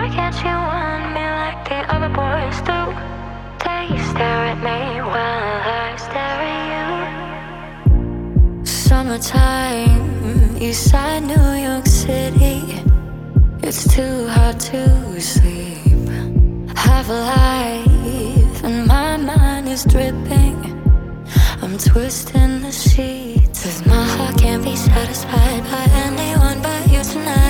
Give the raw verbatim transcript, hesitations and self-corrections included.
can't you want me like the other boys do? They stare at me while I stare at you. Summertime, Eastside New York City. It's too hard to sleep. Half alive and my mind is dripping. I'm twisting the sheets, 'cause my heart can't be satisfied by anyone but you tonight.